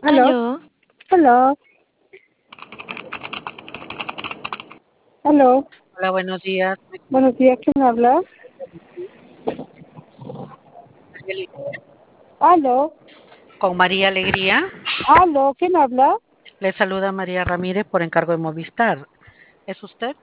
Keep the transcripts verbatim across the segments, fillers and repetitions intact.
Aló, Aló, aló, aló. Hola, buenos días. Buenos días, ¿quién habla? Aló, Con María Alegría. aló, ¿quién habla? Le saluda María Ramírez por encargo de Movistar. ¿Es usted?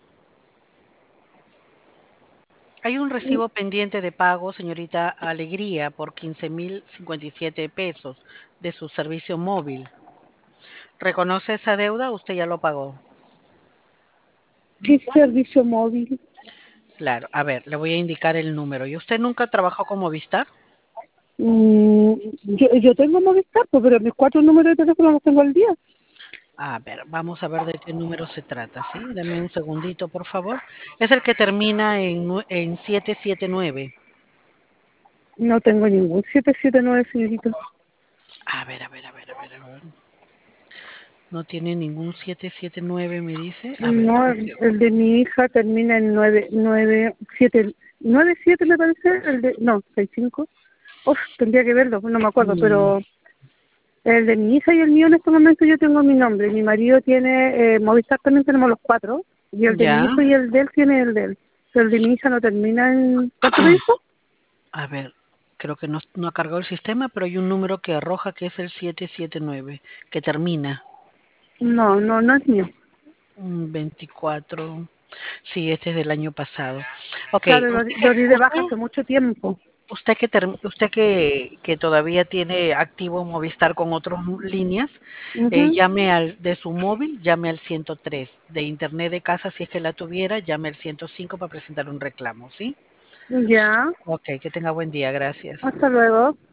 Hay un recibo pendiente de pago, señorita Alegría, por quince mil cincuenta y siete pesos de su servicio móvil. ¿Reconoce esa deuda o usted ya lo pagó? ¿Qué servicio móvil? Claro, a ver, le voy a indicar el número. ¿Y usted nunca trabajó con Movistar? Mm, yo, yo tengo Movistar, pues, pero mis cuatro números de teléfono los tengo al día. A ver, vamos a ver de qué número se trata, ¿sí? Deme un segundito, por favor. Es el que termina en, nue- en siete siete nueve. No tengo ningún siete siete nueve, señorita. A ver, a ver, a ver, a ver, a ver. No tiene ningún siete siete nueve, me dice. A ver, No, porque el de mi hija termina en nueve nueve siete nueve siete me parece, el de, no, seis cinco. Uf, tendría que verlo, no me acuerdo, mm, pero el de mi hija y el mío en este momento yo tengo mi nombre. Mi marido tiene, eh, Movistar también tenemos los cuatro. Y el de mi ya. hijo y el de él tiene el de él. Pero el de mi hija no termina en... ¿Cuánto me dijo? A ver, creo que no, no ha cargado el sistema, pero hay un número que arroja que es el siete siete nueve, que termina No, no, no es mío. mm, veinticuatro. Sí, este es del año pasado. Ok, Claro, lo, usted di- que, lo di de baja usted, hace mucho tiempo. usted que, ter- usted que, que todavía tiene activo Movistar con otras líneas, eh, Ujú. llame al de su móvil, llame al ciento tres. De internet de casa, si es que la tuviera, llame al ciento cinco para presentar un reclamo, ¿sí? Ya, Ok, que tenga buen día, gracias. hasta luego.